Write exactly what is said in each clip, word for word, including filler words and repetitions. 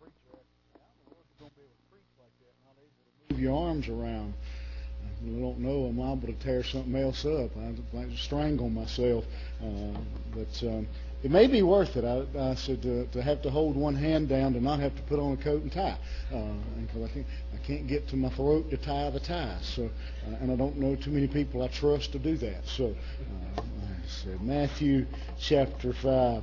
preacher asked me, how in the world are you going to be able to preach like that, not able to move your arms around? I don't know, I'm liable to tear something else up. I, I strangle myself. Uh, but um, it may be worth it. I, I said to, to have to hold one hand down, to not have to put on a coat and tie. Uh, because I can't, I can't get to my throat to tie the tie. So, uh, and I don't know too many people I trust to do that. So uh, I said, Matthew chapter five.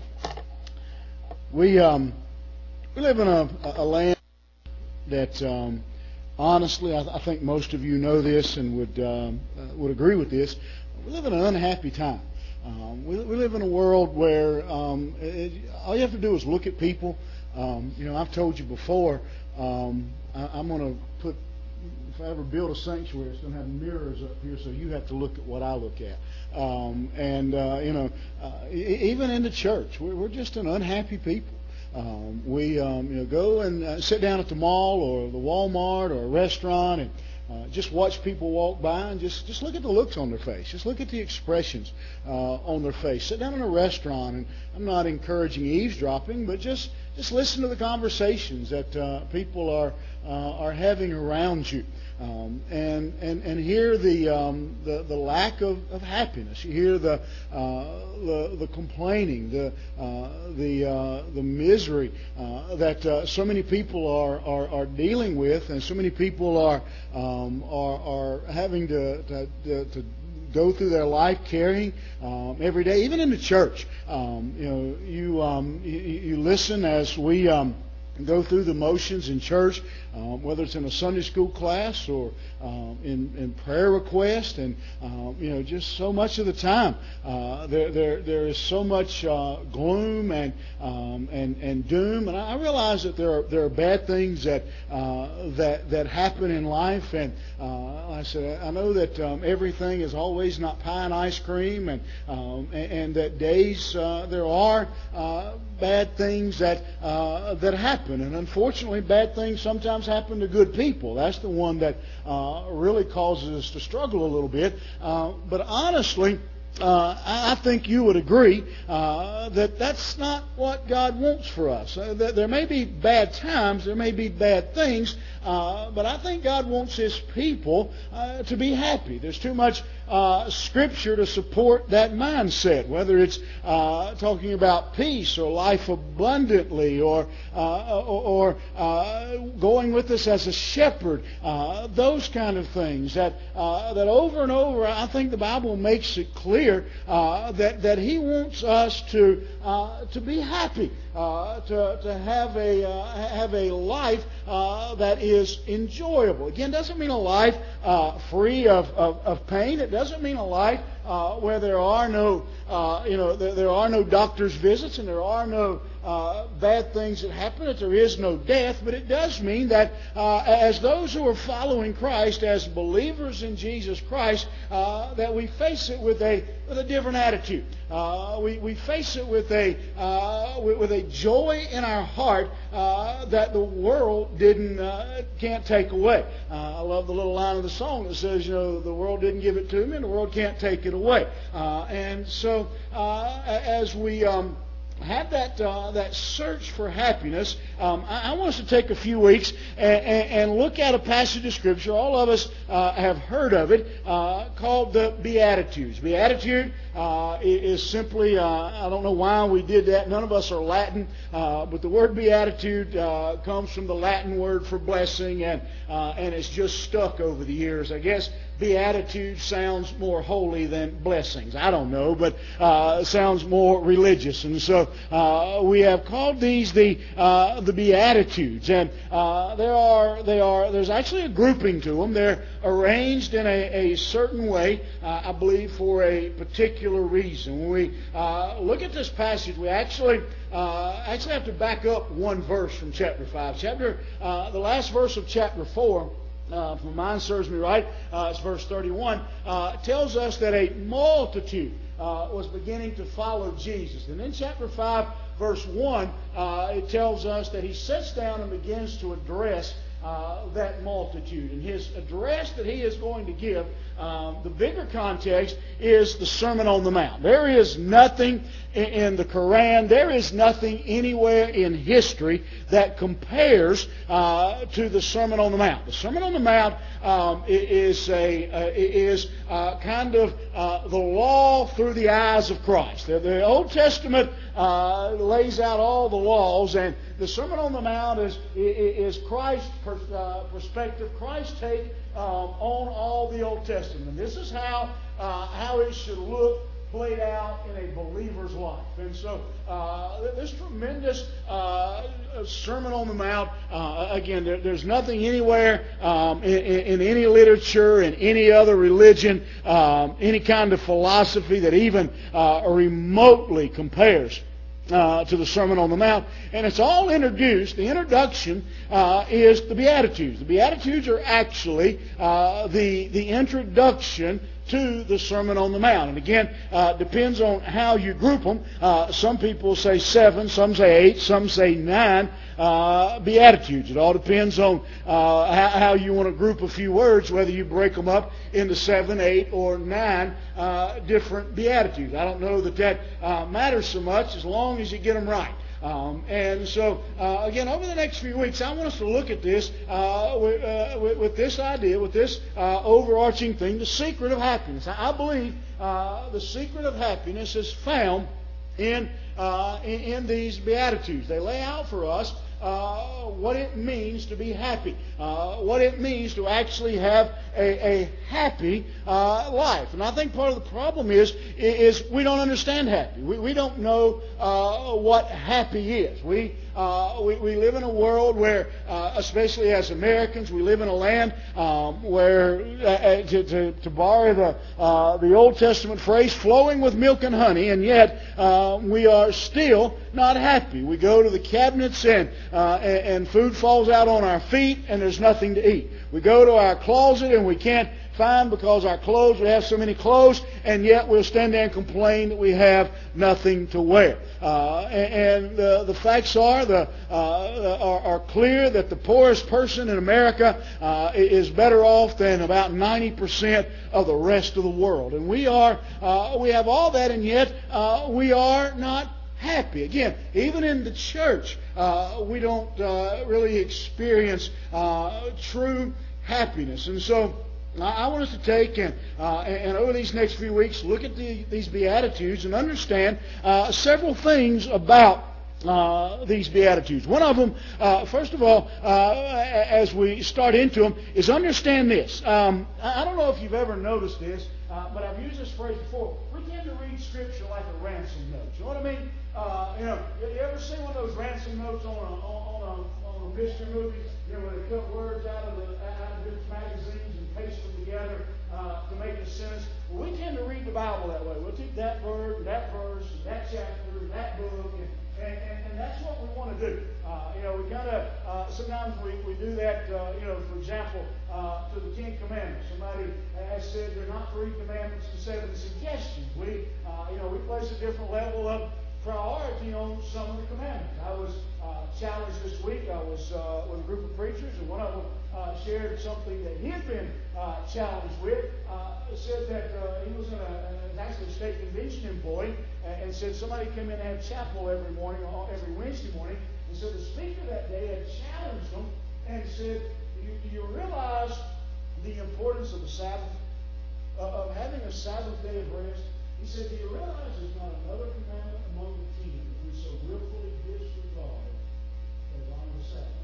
We, um, we live in a, a land that... Um, Honestly, I, th- I think most of you know this and would um, uh, would agree with this. We live in an unhappy time. Um, we, we live in a world where um, it, all you have to do is look at people. Um, you know, I've told you before. Um, I, I'm going to put, if I ever build a sanctuary, it's going to have mirrors up here, so you have to look at what I look at. Um, and uh, you know, uh, e- even in the church, we're, we're just an unhappy people. Um, we um, you know, go and uh, sit down at the mall or the Walmart or a restaurant and uh, just watch people walk by and just, just look at the looks on their face. Just look at the expressions uh, on their face. Sit down in a restaurant, and I'm not encouraging eavesdropping, but just, just listen to the conversations that uh, people are uh, are having around you. Um, and, and and hear the um, the, the lack of, of happiness. You hear the uh, the, the complaining, the uh, the uh, the misery uh, that uh, so many people are, are, are dealing with, and so many people are um, are, are having to to, to, to go through their life carrying um, every day, even in the church. Um, you know, you um, you, you listen as we. Um, go through the motions in church, um, whether it's in a Sunday school class or um, in, in prayer request, and um, you know, just so much of the time uh, there there there is so much uh, gloom and um, and and doom. And I realize that there are there are bad things that uh, that that happen in life, and uh, like I said, I know that um, everything is always not pie and ice cream, and um, and, and that days uh, there are uh, bad things that uh, that happen. And unfortunately, bad things sometimes happen to good people. That's the one that uh, really causes us to struggle a little bit. Uh, but honestly, Uh, I think you would agree uh, that that's not what God wants for us. Uh, there may be bad times, there may be bad things, uh, but I think God wants His people uh, to be happy. There's too much uh, Scripture to support that mindset, whether it's uh, talking about peace or life abundantly or uh, or, or uh, going with us as a shepherd. Uh, those kind of things that uh, that over and over, I think the Bible makes it clear. Uh, that that He wants us to uh, to be happy, uh, to to have a uh, have a life uh, that is enjoyable. Again, doesn't mean a life uh, free of, of, of pain. It doesn't mean a life uh, where there are no uh, you know there, there are no doctor's visits and there are no Uh, bad things that happen, that there is no death, but it does mean that uh, as those who are following Christ, as believers in Jesus Christ, uh, that we face it with a with a different attitude. Uh, we we face it with a uh, with, with a joy in our heart uh, that the world didn't uh, can't take away. Uh, I love the little line of the song that says, you know, the world didn't give it to me, and the world can't take it away. Uh, and so uh, as we um, have that uh, that search for happiness, um, I, I want us to take a few weeks and, and, and look at a passage of Scripture. All of us uh, have heard of it, uh, called the Beatitudes. Beatitude uh, is simply, uh, I don't know why we did that. None of us are Latin, uh, but the word Beatitude uh, comes from the Latin word for blessing, and uh, and it's just stuck over the years. I guess Beatitude sounds more holy than blessings. I don't know, but uh, it sounds more religious. And so uh, we have called these the uh, the Beatitudes. And uh, there are they are there's actually a grouping to them. They're arranged in a, a certain way, uh, I believe, for a particular reason. When we uh, look at this passage, we actually uh, actually have to back up one verse from chapter five. Chapter uh, the last verse of chapter four. Uh, if my mind serves me right, uh, it's verse thirty-one, uh, tells us that a multitude uh, was beginning to follow Jesus. And in chapter five, verse one, uh, it tells us that he sits down and begins to address uh, that multitude. And his address that he is going to give, um, the bigger context is the Sermon on the Mount. There is nothing in, in the Quran, there is nothing anywhere in history that compares uh, to the Sermon on the Mount. The Sermon on the Mount um, is a uh, is uh, kind of uh, the law through the eyes of Christ. The, the Old Testament uh, lays out all the laws, and the Sermon on the Mount is is Christ's pers- uh, perspective. Christ's take um, on all the Old Testament. And this is how uh, how it should look played out in a believer's life. And so uh, this tremendous uh, Sermon on the Mount, uh, again, there, there's nothing anywhere um, in, in any literature, in any other religion, um, any kind of philosophy that even uh, remotely compares Uh, to the Sermon on the Mount. And it's all introduced. The introduction uh, is the Beatitudes. The Beatitudes are actually uh, the, the introduction to the Sermon on the Mount. And again, uh, depends on how you group them. Uh, some people say seven, some say eight, some say nine uh, Beatitudes. It all depends on uh, how, how you want to group a few words, whether you break them up into seven, eight, or nine uh, different Beatitudes. I don't know that that uh, matters so much as long as you get them right. Um, and so, uh, again, over the next few weeks, I want us to look at this uh, with, uh, with, with this idea, with this uh, overarching thing, the secret of happiness. I, I believe uh, the secret of happiness is found in, uh, in in these Beatitudes. They lay out for us uh, what it means to be happy, uh, what it means to actually have a, a happy uh, life. And I think part of the problem is is we don't understand happy. We, we don't know uh, what happy is. We uh, we, we live in a world where, uh, especially as Americans, we live in a land um, where, uh, to, to, to borrow the uh, the Old Testament phrase, flowing with milk and honey, and yet uh, we are still not happy. We go to the cabinets and, uh, and and food falls out on our feet, and there's nothing to eat. We go to our closet and we can't find because our clothes, we have so many clothes, and yet we'll stand there and complain that we have nothing to wear. Uh, and and the, the facts are, the, uh, are, are clear that the poorest person in America uh, is better off than about ninety percent of the rest of the world. And we are, uh, we have all that, and yet uh, we are not happy. Again, even in the church, uh, we don't uh, really experience uh, true happiness. And so I want us to take and, uh, and over these next few weeks look at the, these Beatitudes and understand uh, several things about Uh, these Beatitudes. One of them, uh, first of all, uh, as we start into them, is understand this. Um, I don't know if you've ever noticed this, uh, but I've used this phrase before. We tend to read Scripture like a ransom note. You know what I mean? Uh, you know, you ever see one of those ransom notes on a, on a, on a mystery movie? You know, where they cut words out of the out of different magazines and paste them together uh, to make a sentence. Well, we tend to read the Bible that way. We'll take that word, that verse, that chapter, that book, and And, and, and that's what we want to do. Uh, you know, we kind of, uh, sometimes we, we do that, uh, you know, for example, uh, to the Ten Commandments. Somebody has said they're not three commandments and seven suggestions. We, uh, you know, we place a different level of priority on some of the commandments. I was uh, challenged this week. I was uh, with a group of preachers, and one of them uh, shared something that he had been uh, challenged with. Uh, said that uh, he was in a, an actually a state convention employee, and, and said somebody come in and have chapel every morning, or every Wednesday morning. And so the speaker that day had challenged them and said, "Do you, do you realize the importance of the Sabbath, uh, of having a Sabbath day of rest?" He said, "Do you realize there's not another commandment among the ten that we so willfully disregard as honor the Sabbath?"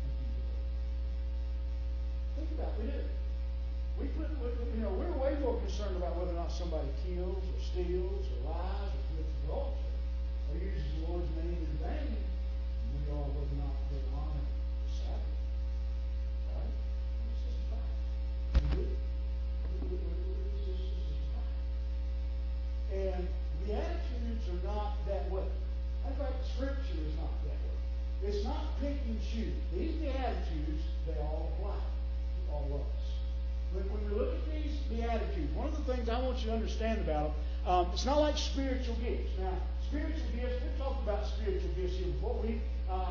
Think about it. We do. We put, you know, we're way more concerned about whether or not somebody kills or steals or lies or commits adultery or uses the Lord's name in vain than we are whether or not they honor the Sabbath. Right? It's just a fact. We do. It's just, it's just a fact. And the attitudes are not that way. In fact, Scripture is not that way. It's not pick and choose. These Beatitudes, they all apply to all of us. When, when we look at these Beatitudes, one of the things I want you to understand about them, um, it's not like spiritual gifts. Now, spiritual gifts, we've talked about spiritual gifts here before. We've uh, done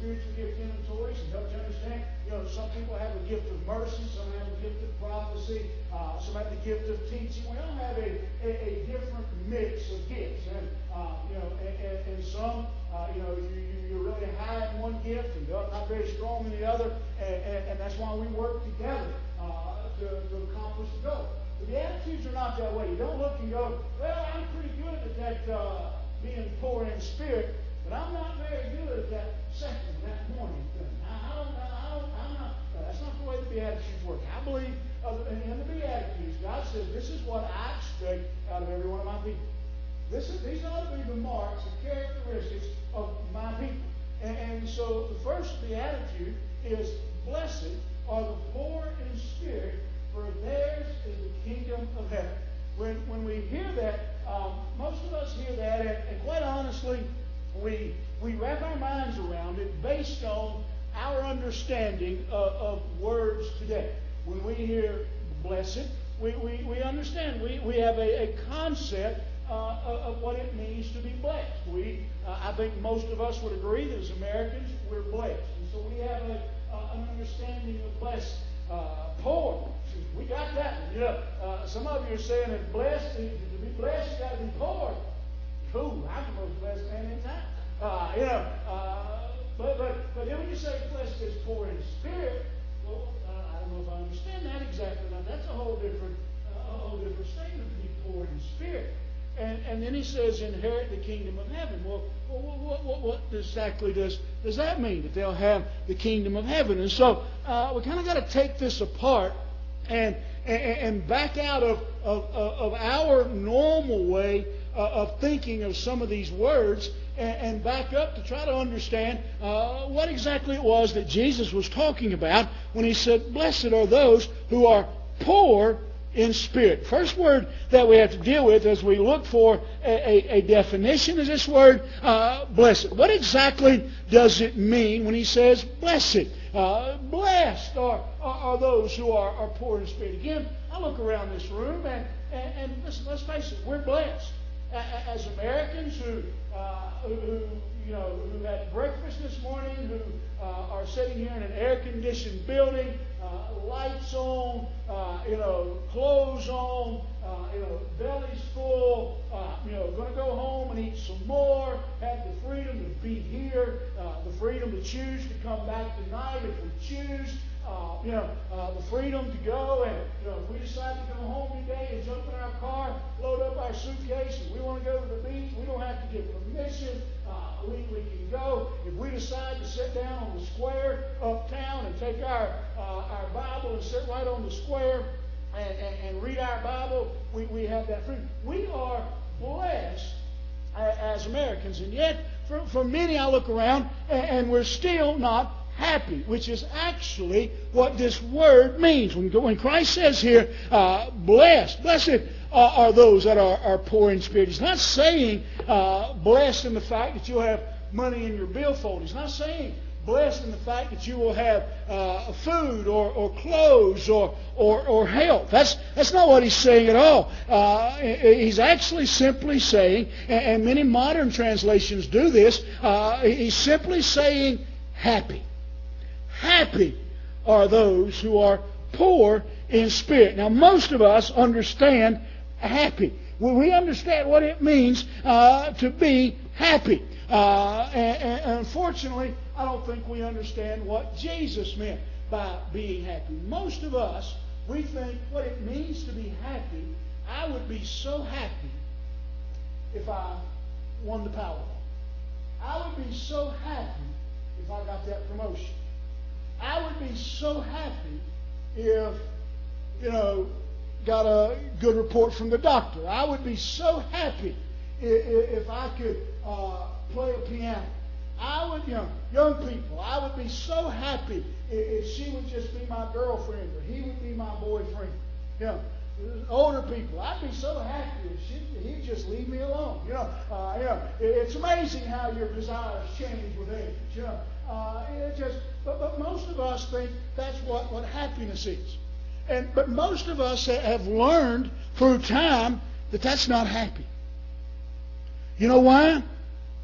spiritual gift inventories and helped you understand, you know, some people have a gift of mercy, some have a gift of prophecy, uh, some have the gift of teaching. We all have a, a, a different mix of gifts. And, uh, you know, and, and, and some, uh, you know, you, you're really high in one gift and not very strong in the other. And, and, and that's why we work together uh, to, to accomplish the goal. But the attitudes are not that way. You don't look and go, well, I'm pretty good at that uh, being poor in spirit, but I'm not very good at that second, that morning thing. I, I don't, I don't, I'm not, no, that's not the way the Beatitudes work. I believe uh, in the Beatitudes, God says, this is what I expect out of every one of my people. This is, these ought to be the marks, the characteristics of my people. And, and so the first Beatitude is, blessed are the poor in spirit, for theirs is the kingdom of heaven. When, when we hear that, um, most of us hear that, and, and quite honestly, we, we wrap our minds around it based on our understanding of, of words today. When we hear blessed, we, we, we understand. We, we have a, a concept uh, of, of what it means to be blessed. We, uh, I think most of us would agree that as Americans, we're blessed. And so we have a, uh, an understanding of blessed. Uh, poor, we got that one. You know, uh, some of you are saying that blessed, to be blessed, you got to be poor. Ooh, I'm the most blessed man in town. Uh, you know, uh, but but but then when you say blessed is poor in spirit, well, uh, I don't know if I understand that exactly. Now that's a whole different, uh, a whole different statement to be poor in spirit. And and then he says, inherit the kingdom of heaven. Well, what, what, what, what exactly does does that mean? That they'll have the kingdom of heaven? And so uh, we kind of got to take this apart and and, and back out of of, of our normal way uh, of thinking of some of these words, and, and back up to try to understand uh, what exactly it was that Jesus was talking about when he said, "Blessed are those who are poor in spirit." First word that we have to deal with as we look for a, a, a definition is this word, uh, blessed. What exactly does it mean when he says blessed? Uh, blessed are, are, are those who are, are poor in spirit. Again, I look around this room and, and, and listen, let's face it, we're blessed. As Americans who, uh, who, you know, who had breakfast this morning, who uh, are sitting here in an air-conditioned building, uh, lights on, uh, you know, clothes on, uh, you know, bellies full, uh, you know, going to go home and eat some more, have the freedom to be here, uh, the freedom to choose to come back tonight if we choose. Uh, you know, uh, the freedom to go and, you know, if we decide to go home today and jump in our car, load up our suitcase, and we want to go to the beach, we don't have to get permission. Uh, we, we can go. If we decide to sit down on the square uptown and take our uh, our Bible and sit right on the square and, and, and read our Bible, we, we have that freedom. We are blessed as Americans, and yet for, for many I look around and, and we're still not happy, which is actually what this word means. When, when Christ says here, uh, blessed, blessed are, are those that are, are poor in spirit. He's not saying uh, blessed in the fact that you'll have money in your billfold. He's not saying blessed in the fact that you will have uh, food or, or clothes or, or, or health. That's, that's not what he's saying at all. Uh, he's actually simply saying, and, and many modern translations do this, uh, he's simply saying happy. Happy are those who are poor in spirit. Now, most of us understand happy. We understand what it means uh, to be happy. Uh, and, and unfortunately, I don't think we understand what Jesus meant by being happy. Most of us, we think what it means to be happy, I would be so happy if I won the Powerball. I would be so happy if I got that promotion. I would be so happy if, you know, got a good report from the doctor. I would be so happy if, if I could uh, play a piano. I would, you know, young people, I would be so happy if, if she would just be my girlfriend or he would be my boyfriend. You know, older people, I'd be so happy if she, he'd just leave me alone. You know, uh, you know, it's amazing how your desires change with age. You know, uh, it just. But, but most of us think that's what, what happiness is. And but most of us have learned through time that that's not happy. You know why?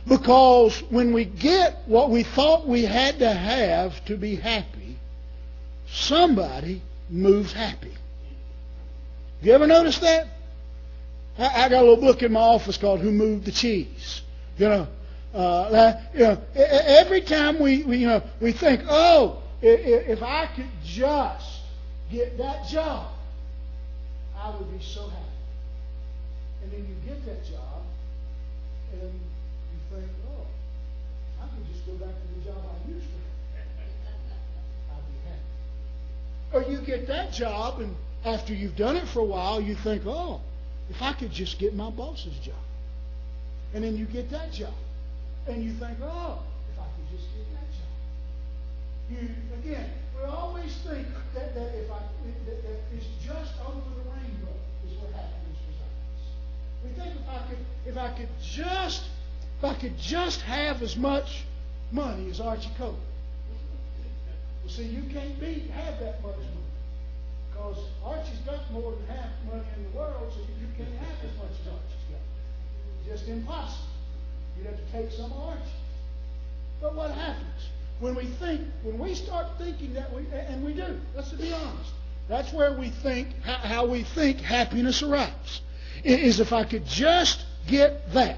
Because when we get what we thought we had to have to be happy, somebody moves happy. You ever notice that? I, I got a little book in my office called Who Moved the Cheese? You know, uh, you know, every time we, we, you know, we think, oh, if I could just get that job, I would be so happy. And then you get that job, and you think, oh, I could just go back to the job I used to have. I'd be happy. Or you get that job, and after you've done it for a while, you think, oh, if I could just get my boss's job. And then you get that job. And you think, oh, if I could just get that job. You, again, we always think that, that if I that, that it's just over the rainbow is where happiness resides. We think if I could if I could just if I could just have as much money as Archie Coleman. Well, see, you can't be have that much money. Because Archie's got more than half the money in the world, so you can't have as much as Archie's got. It's just impossible. You'd have to take some of Archie's. But what happens? When we think, when we start thinking that we, and we do, let's be honest, that's where we think, how we think happiness arrives. Is if I could just get that.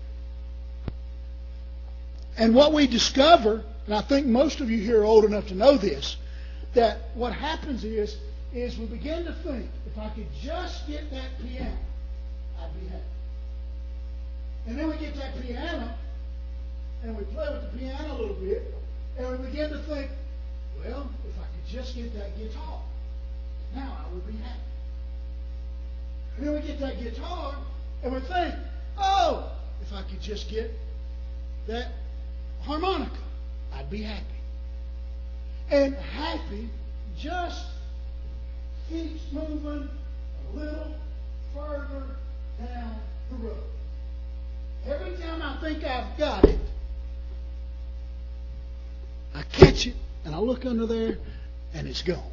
And what we discover, and I think most of you here are old enough to know this, that what happens is, is we begin to think, if I could just get that piano, I'd be happy. And then we get that piano, and we play with the piano a little bit, and we begin to think, well, if I could just get that guitar, now I would be happy. And then we get that guitar, and we think, oh, if I could just get that harmonica, I'd be happy. And happy just keeps moving a little further down the road. Every time I think I've got it, I catch it, and I look under there, and it's gone.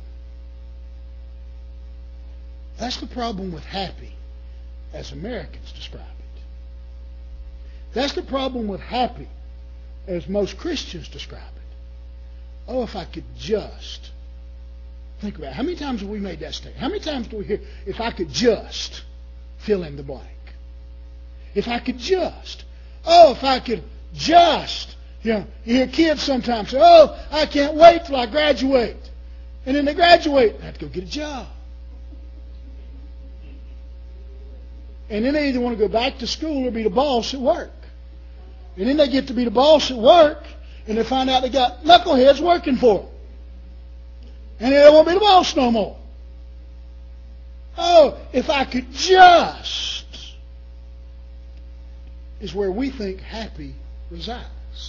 That's the problem with happy, as Americans describe it. That's the problem with happy, as most Christians describe it. Oh, if I could just. Think about it. How many times have we made that statement? How many times do we hear, if I could just fill in the blank? If I could just. Oh, if I could just. You know, you hear kids sometimes say, oh, I can't wait till I graduate. And then they graduate. I have to go get a job. And then they either want to go back to school or be the boss at work. And then they get to be the boss at work, and they find out they got knuckleheads working for them. And they don't want to be the boss no more. Oh, if I could just, is where we think happy resides.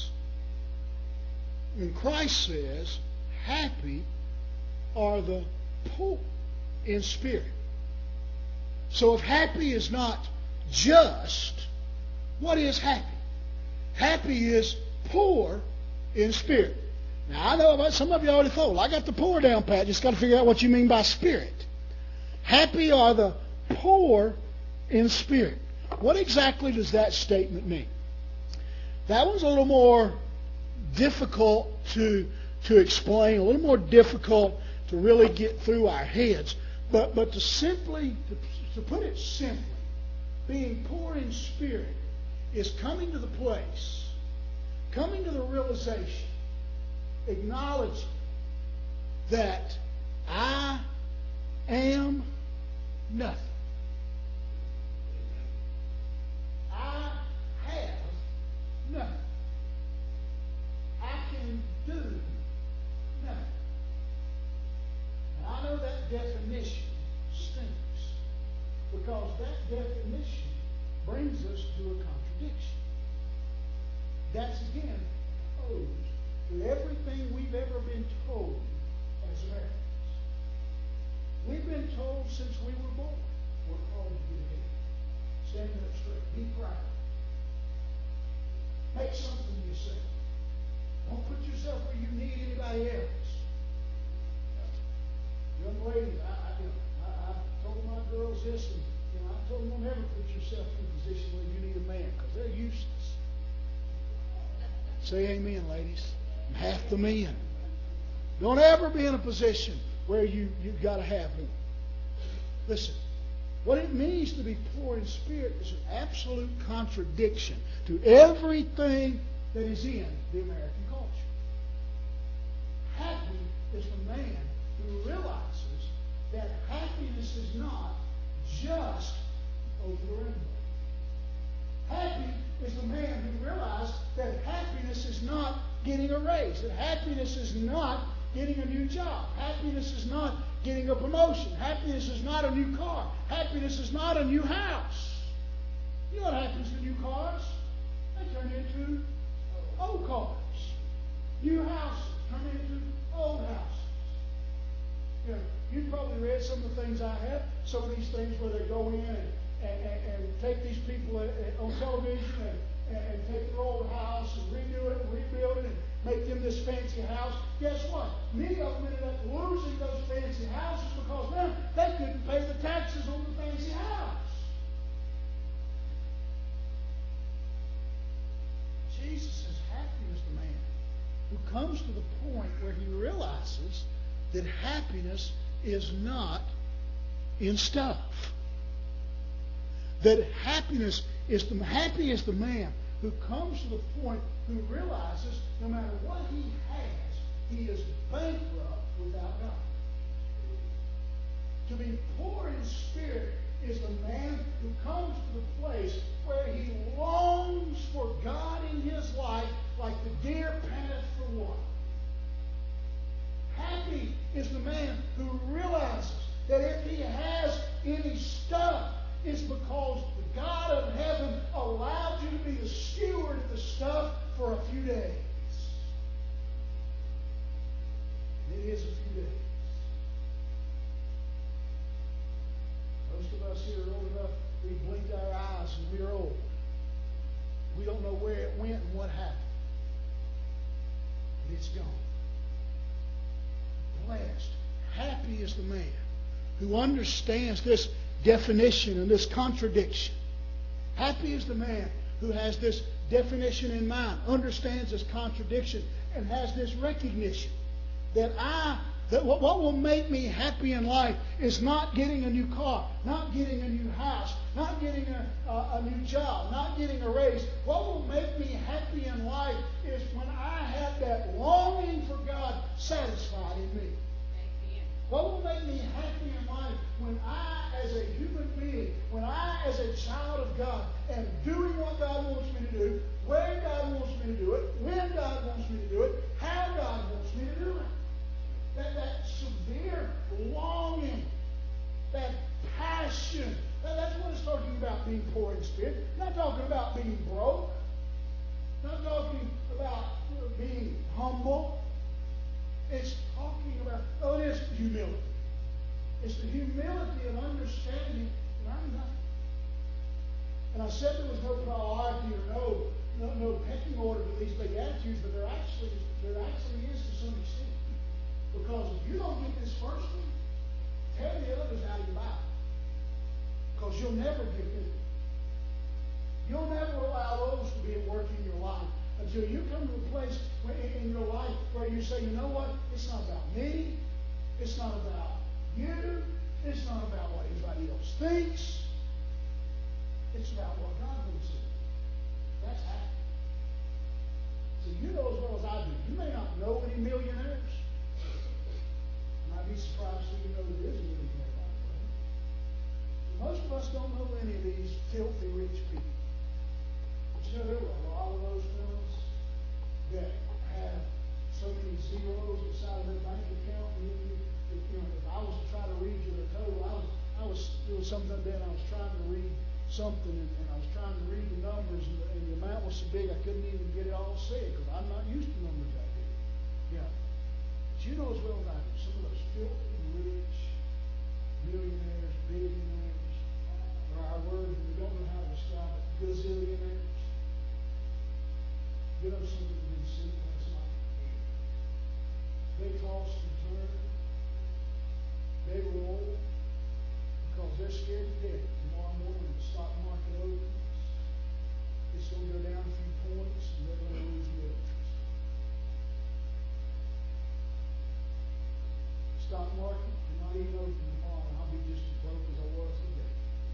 And Christ says, happy are the poor in spirit. So if happy is not just, what is happy? Happy is poor in spirit. Now, I know about some of you already thought, well, I got the poor down pat. Just got to figure out what you mean by spirit. Happy are the poor in spirit. What exactly does that statement mean? That one's a little more difficult to, to explain, a little more difficult to really get through our heads. But, but to simply, to, to put it simply, being poor in spirit is coming to the place, coming to the realization, acknowledging that I am nothing. I have nothing. I can do nothing. And I know that definition stinks, because that definition brings us to a contradiction. That's again opposed to everything we've ever been told as Americans. We've been told since we were born, we're called to get ahead. Stand up straight. Be proud. Make something of yourself. Don't put yourself where you need anybody else. Young ladies, I, I, you know, I, I told my girls this, and you know, I told them, don't ever put yourself in a position where you need a man, because they're useless. Say amen, ladies. I'm half the men. Don't ever be in a position where you, you've got to have one. Listen, what it means to be poor in spirit is an absolute contradiction to everything that is in the American culture. Happy is the man who realizes that happiness is not just over the rainbow. Happy is the man who realizes that happiness is not getting a raise, that happiness is not getting a new job, happiness is not getting a promotion, happiness is not a new car, happiness is not a new house. You know what happens to new cars? They turn into old cars. New houses turn into old houses. You know, you've probably read some of the things I have, some of these things where they go in and And, and, and take these people on television and, and, and take their old house and redo it and rebuild it and make them this fancy house. Guess what? Many of them ended up losing those fancy houses because now they couldn't pay the taxes on the fancy house. Jesus says happy is the man who comes to the point where he realizes that happiness is not in stuff. That happiness is the happy is the man who comes to the point who realizes no matter what he has, he is bankrupt without God. To be poor in spirit is the man who comes to the place where he longs for God in his life like the deer panteth for water. Happy is the man who realizes that if he has any stuff, it's because the God of heaven allowed you to be the steward of the stuff for a few days. And it is a few days. Most of us here are old enough, we blink our eyes and we're old. We don't know where it went and what happened. And it's gone. Blessed, happy is the man who understands this definition and this contradiction. Happy is the man who has this definition in mind, understands this contradiction, and has this recognition that I, that what, what will make me happy in life is not getting a new car, not getting a new house, not getting a, a, a new job, not getting a raise. What will make me happy in life is when I have that longing for God satisfied in me. What will make me happy in life when I, as a human being, when I, as a child of God, am doing what God wants me to do, where God wants me to do it, when God wants me to do it, how God wants me to do it. That, that severe longing, that passion, that, that's what it's talking about being poor in spirit. Not talking about being broke. Not talking about being humble. It's talking about, oh, it is humility. It's the humility of understanding that I'm nothing. And I said there was no priority or no, no, no pecking order to these big attitudes, but there actually, there actually is to some extent. Because if you don't get this first one, tell the others how you buy it. Because you'll never get it. You'll never allow those to be at work in your life until you come to a place in your life where you say, you know what? It's not about me. It's not about you. It's not about what anybody else thinks. It's about what God wants to do. That's happy. So you know as well as I do. You may not know any millionaires. You might be surprised to you know there is a millionaire, by the way. Most of us don't know any of these filthy rich people. But you know, there were a lot of those fellas that have so many zeros inside of their bank account. And you, you know, if I was to try to read you the total, I was, I was doing something then. I was trying to read something, and, and I was trying to read the numbers, and the, and the amount was so big I couldn't even get it all said because I'm not used to numbers that big. Yeah, but you know as well as I do, some of those filthy rich millionaires, billionaires, or our word we don't know how to describe it, gazillionaires. You know something that didn't see last night? They tossed and turned. They rolled because they're scared to death. Tomorrow morning when the stock market opens, it's going to go down a few points and they're going to lose millions. market cannot even open tomorrow, and I'll be just as broke as I was today.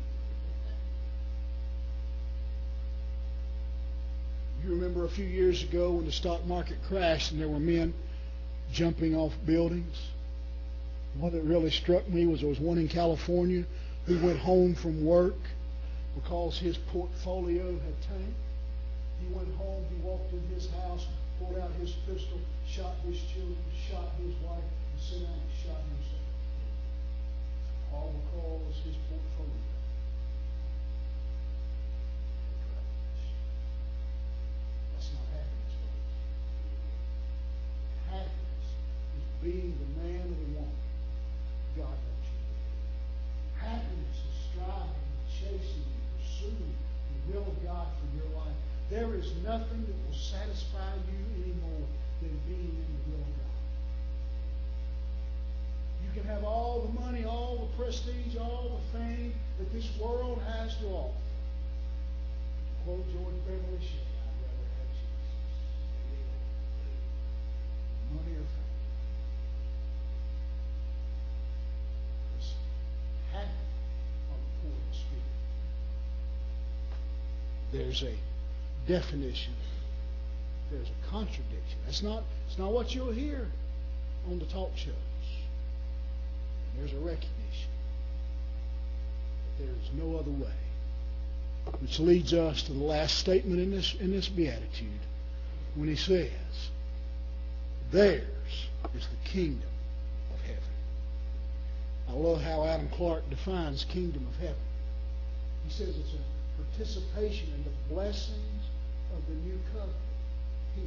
You remember a few years ago when the stock market crashed and there were men jumping off buildings? One that really struck me was there was one in California who went home from work because his portfolio had tanked. He went home, he walked in his house, pulled out his pistol, shot his children, shot his wife, and sat down and shot himself. All because his portfolio. That's not happiness, folks. Happiness is being the man or the woman God wants you to be. Happiness is striving, chasing, and pursuing the will of God for your life. There is nothing that will satisfy you anymore than being in the will of God. You can have all the money, all the prestige, all the fame that this world has to offer. To quote George Beverly Shea, I'd rather have Jesus. Money or fame. Because happy are the poor in spirit. There's a definition. There's a contradiction. That's not, it's not what you'll hear on the talk shows. There's a recognition that there is no other way. Which leads us to the last statement in this, in this beatitude when he says, theirs is the kingdom of heaven. I love how Adam Clark defines kingdom of heaven. He says it's a participation in the blessings of the new covenant here.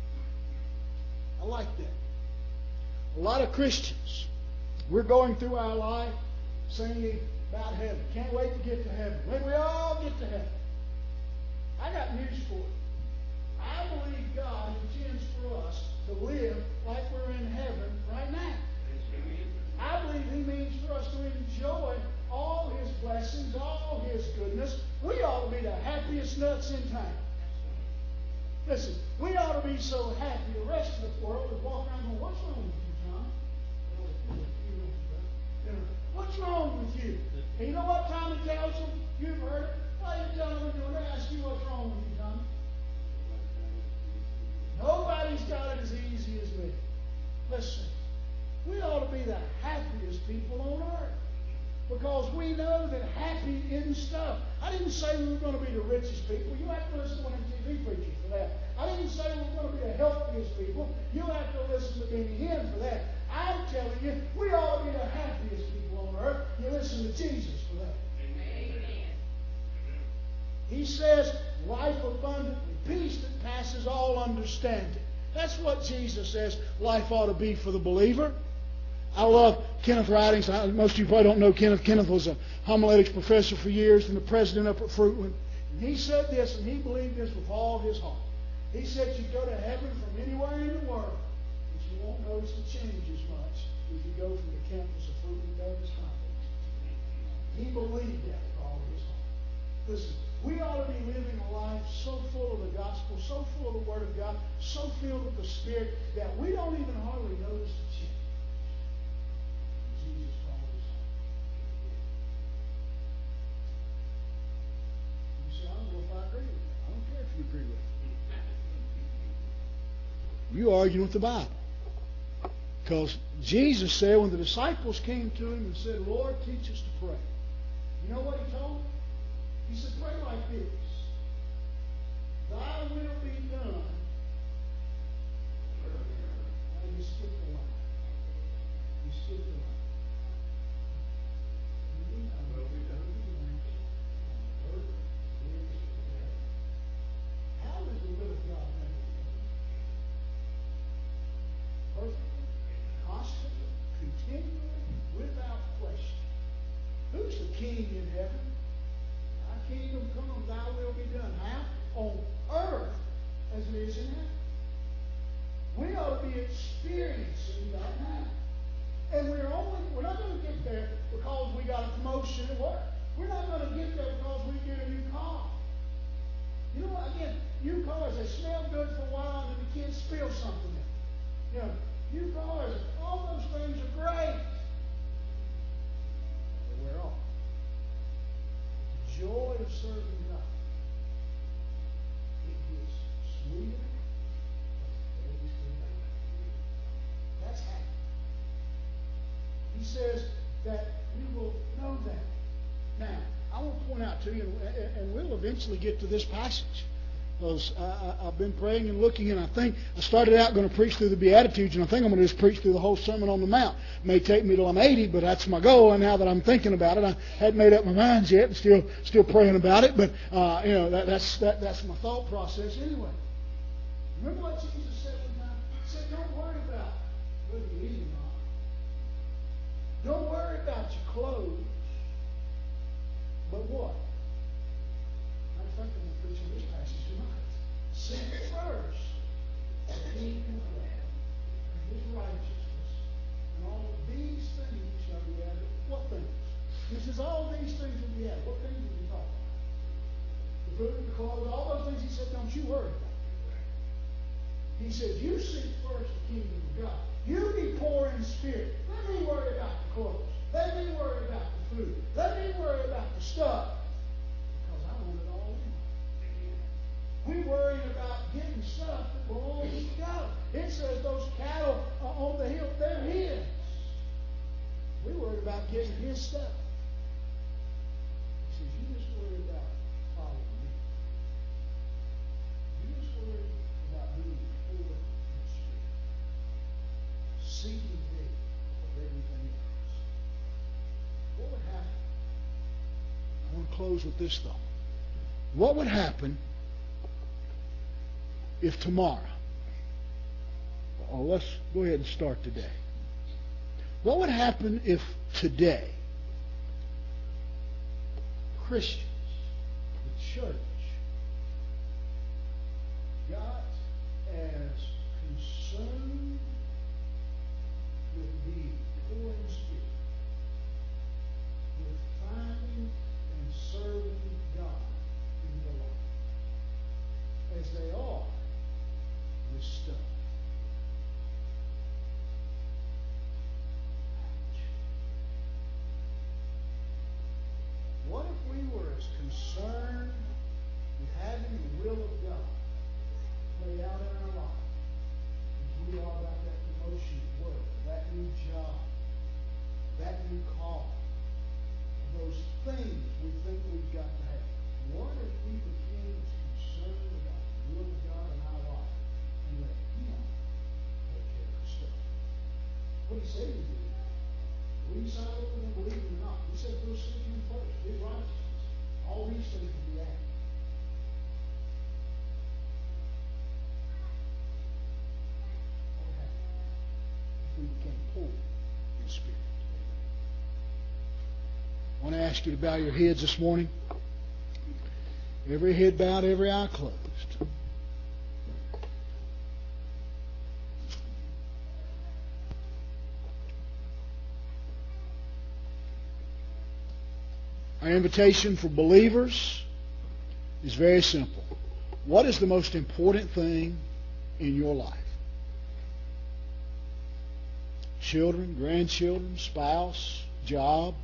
I like that. A lot of Christians, we're going through our life singing about heaven. Can't wait to get to heaven. When we all get to heaven. I got news for you. I believe God intends for us to live like we're in heaven right now. I believe He means for us to enjoy all His blessings, all His goodness. We ought to be the happiest nuts in town. Listen, we ought to be so happy the rest of the world is walking around going, what's wrong with you, Tom? What's wrong with you? And you know what Tommy tells them? You've heard it. Why are you telling them when they ask you what's wrong with you, Tommy? Nobody's got it as easy as me. Listen, we ought to be the happiest people on earth. Because we know that happy isn't stuff. I didn't say we were going to be the richest people. You have to listen to one of the T V preachers for that. I didn't say we were going to be the healthiest people. You have to listen to Benny Hinn for that. I'm telling you, we ought to be the happiest people on earth. You listen to Jesus for that. Amen. He says, life abundantly, peace that passes all understanding. That's what Jesus says life ought to be for the believer. I love Kenneth writings. Most of you probably don't know Kenneth. Kenneth was a homiletics professor for years and the president up at Fruitland. And he said this, and he believed this with all his heart. He said you go to heaven from anywhere in the world, but you won't notice the change as much if you go from the campus of Fruitland Baptist College. He believed that with all his heart. Listen, we ought to be living a life so full of the gospel, so full of the Word of God, so filled with the Spirit that we don't even hardly notice the change. Jesus called us home. You say, I don't know if I agree with that. I don't care if you agree with it. You argue with the Bible. Because Jesus said when the disciples came to him and said, Lord, teach us to pray. You know what he told them? He said, pray like this. Thy will be done. And you skip the line. You skip the line. How is the will of God made? Perfectly, constantly, continually, without question. Who's the king in heaven? Thy kingdom come, thy will be done. How? On earth as it is in heaven. We ought to be experiencing that now. And we're only we're not going to get there because we got a promotion at work. We're not going to get there because we get a new car. You know what? Again, new cars, they smell good for a while and then the kids spill something in them. You know, new cars, all those things are great. serving God, it gets sweeter as the days go by. That's happy. He says that we will know that. Now, I want to point out to you, and we'll eventually get to this passage. Because I, I've been praying and looking, and I think I started out going to preach through the Beatitudes, and I think I'm going to just preach through the whole Sermon on the Mount. It may take me till I'm eighty, but that's my goal. And now that I'm thinking about it, I hadn't made up my mind yet, and still still praying about it. But uh, you know, that, that's that, that's my thought process anyway. Remember what Jesus said one time? He said, "Don't worry about whether you eat or not. Don't worry about your clothes, but what? Matter of fact, I'm going to preach on this passage tonight. Seek first the kingdom of God and His righteousness, and all of these things shall be added." What things? He says all these things will be added. What things are we talking about? The food, the clothes, all those things. He said, don't you worry about it. He says, you seek first the kingdom of God. You be poor in spirit. Let me worry about the clothes. Let me worry about the food. Let me worry about the stuff. Because I want it all in. We're worrying about getting stuff that belongs to God. It says those cattle on the hill, they're His. We're worried about getting His stuff. He says, you just worry about following me. You just worry about being poor in spirit. Seeking me of everything else. What would happen? I want to close with this thought. What would happen if tomorrow, or let's go ahead and start today. What would happen if today Christians, the church, got as concerned with being poor in spirit, with finding and serving God in their life, as they are with stuff? What if we were as concerned with having the will of God play out in our life as we are about that promotion at work, that new job, that new car, those things we think we've got to have? What if we became as concerned about the will of God in our life and let Him take care of the stuff? What He said He did. Will you sign up with Him, believe it or not? He said, go seek Him first, His righteousness. All these things will be added. What would happen if we became poor in spirit? I want to ask you to bow your heads this morning. Every head bowed, every eye closed. Our invitation for believers is very simple. What is the most important thing in your life? Children, grandchildren, spouse, job?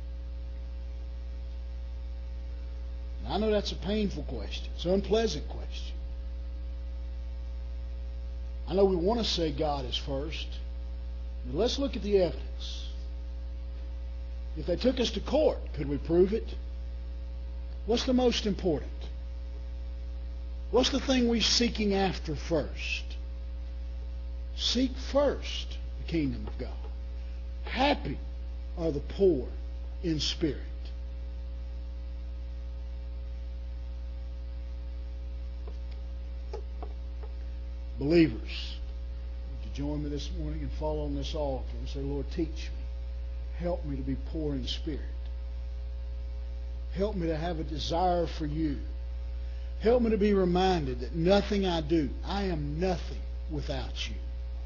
And I know that's a painful question. It's an unpleasant question. I know we want to say God is first, but let's look at the evidence. If they took us to court, could we prove it? What's the most important? What's the thing we're seeking after first? Seek first the kingdom of God. Happy are the poor in spirit. Believers, would you join me this morning and fall on this altar and say, Lord, teach me. Help me to be poor in spirit. Help me to have a desire for you. Help me to be reminded that nothing I do, I am nothing without you.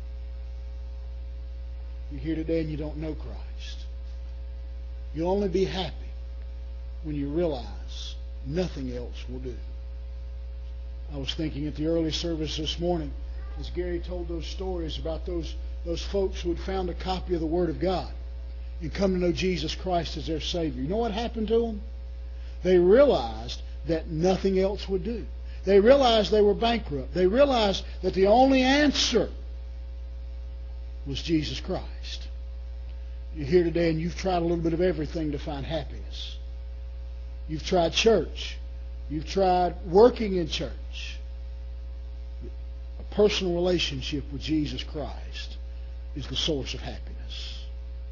You're here today and you don't know Christ. You'll only be happy when you realize nothing else will do. I was thinking at the early service this morning, as Gary told those stories about those, those folks who had found a copy of the Word of God and come to know Jesus Christ as their Savior. You know what happened to them? They realized that nothing else would do. They realized they were bankrupt. They realized that the only answer was Jesus Christ. You're here today and you've tried a little bit of everything to find happiness. You've tried church. You've tried working in church. A personal relationship with Jesus Christ is the source of happiness.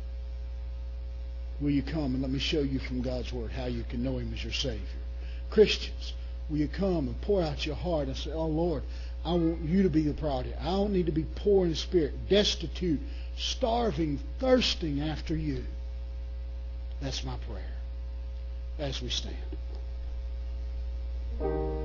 Will you come and let me show you from God's Word how you can know Him as your Savior? Christians, will you come and pour out your heart and say, oh Lord, I want you to be the priority. I don't need to be poor in spirit, destitute, starving, thirsting after you. That's my prayer as we stand.